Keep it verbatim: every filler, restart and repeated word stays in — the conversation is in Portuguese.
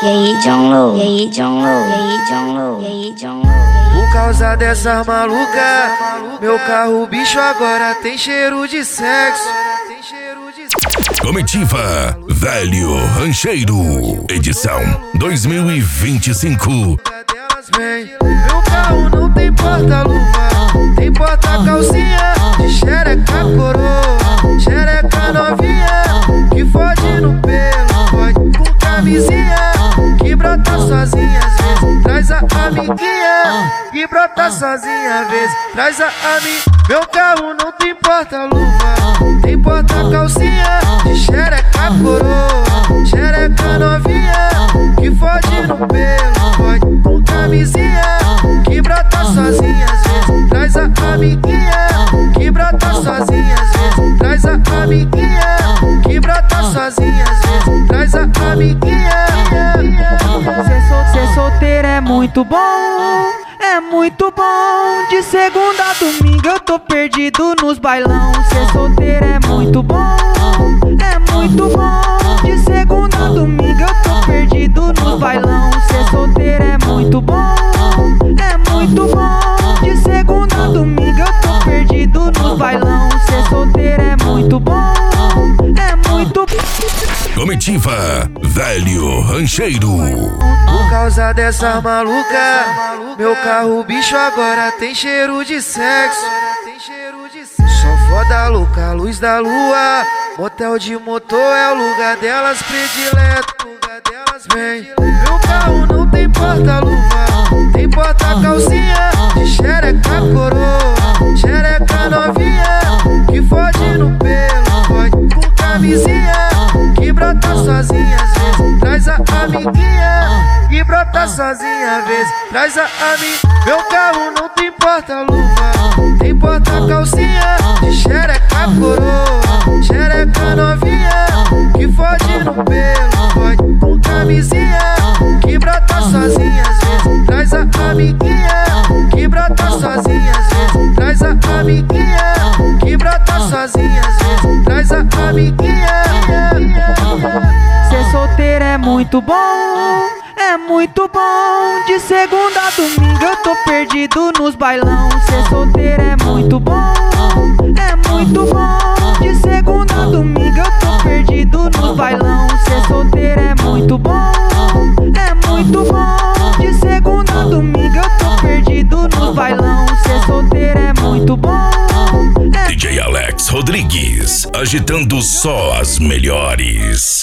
E aí, John Lu? E aí, John Lu? E aí, John Lu? E aí, John Lu? Por causa dessa maluca, meu carro bicho agora tem cheiro de sexo. Comitiva Velho Rancheiro, edição dois mil e vinte e cinco. Meu carro não tem porta-luva, tem porta-calcinha de xereca coroa, xereca novinha que fode no pelo, fode com camisinha que brota sozinha às vezes, traz a amiguinha que brota sozinha às vezes, traz a amiga. Meu carro não tem porta-luva, tem porta-calcinha de xereca coroa, xereca novinha que fode no pelo, fode com camisinha que brota sozinha às vezes, traz a amiguinha que brota sozinha às vezes, traz a amiguinha que brota sozinha às vezes, traz a amiguinha. Ser, sol, ser solteiro é muito bom, é muito bom. De segunda a domingo eu tô perdido nos bailão. Ser solteiro é muito bom, é muito bom. De segunda a domingo eu tô perdido nos bailão. Ser solteiro é muito bom, é muito bom. De segunda a domingo eu tô perdido nos bailão. Ser solteiro é muito bom, é muito bom. Comitiva Velho Rancheiro. Por causa dessa maluca, meu carro bicho agora tem cheiro de sexo. Só foda louca, luz da lua, motel de motor é o lugar delas predileto. Vem, meu carro não tem porta-luva, tem porta-calcinha de xereca coroa, xereca novinha que fode no pelo, fode com camisinha que brota sozinha às vezes, traz a amiguinha que brota sozinha às vezes, traz a amiga. Meu carro não tem porta-luva, tem porta-calcinha de xereca coroa, xereca novinha que fode no pelo, fode com camisinha que brota sozinha às vezes, traz a amiguinha que brota sozinha às vezes, traz a amiguinha que brota sozinha às vezes, traz a amiguinha. Ser solteiro é muito bom, é muito bom. De segunda a domingo eu tô perdido nos bailão. Ser solteiro é muito bom, é muito bom. De segunda a domingo eu tô perdido nos bailão. Ser solteiro é muito bom, é muito bom. De segunda a domingo eu tô perdido nos bailão. Ser solteiro é muito bom, é... D J Alex Rodrigues, agitando só as melhores.